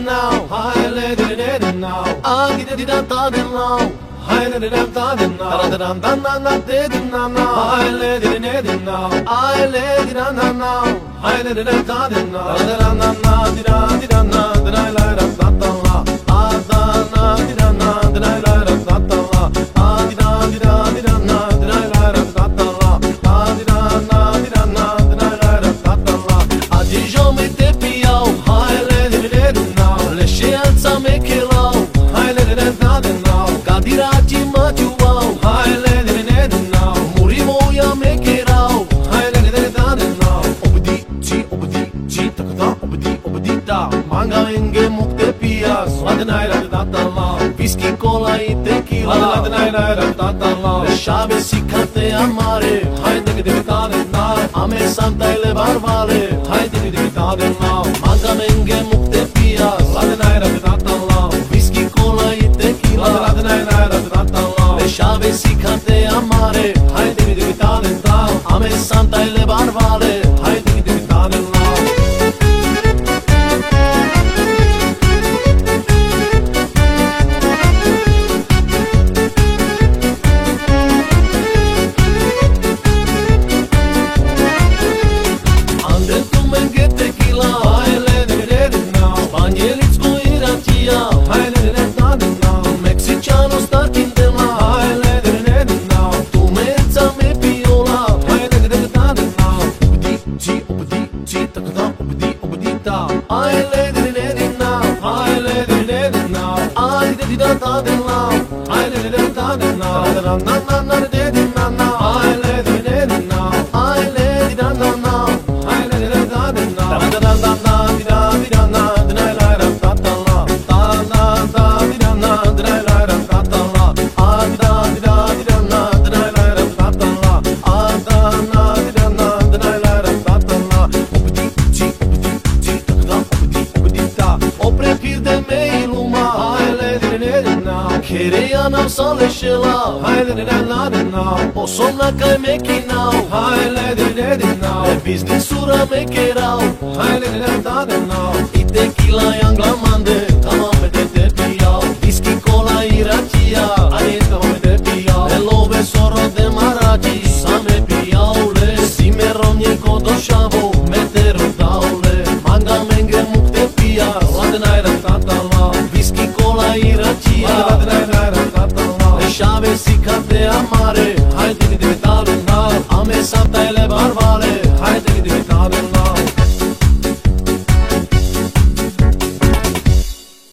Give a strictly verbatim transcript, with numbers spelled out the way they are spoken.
now, hi le di di di now, ah di di da da di now, hi le di da da di now, da da da da da di di na na, hi le di di di now, hi le di da na now, hi le di da da di now, da da da da di da di da na, da la la da da da la, ah da na di da na, da la la da da da la, ah di da di da di da na, da la la da da da la, ah di da na di da na, da la la da da da la, azi jo me te piau, hi le di di di now, le scelza me che lau, hi le di da di now, cadirati ma tu wow, hi le di di now, murivo ya me che rau, hi le di da di now, obdi ci obdi ci takda obdi obdi da, manga enge mukte pia, swad nai da da da la, whisky cola e tequila, da nai da da da la, le chave si cante amare, hi de de da di now, ame santa le barbale, hi de de da di now, manga enge mukte pia, swad nai da da da la, whisky cola e tequila, da nai da da da la, le chave si cante amare, hi de de da di now, ame santa le barbale, hi de de da di now. Sole shela, hi le di da da now. O sonna kai me ki now, hi le di di now. E business sura me ke rao, hi le di da da now. I tequila yang glamande, tama me te te piao. Whisky cola iracia, ai tama me te piao. E love soro de maraci, sa me piao le. Si me romnie kodo shavo,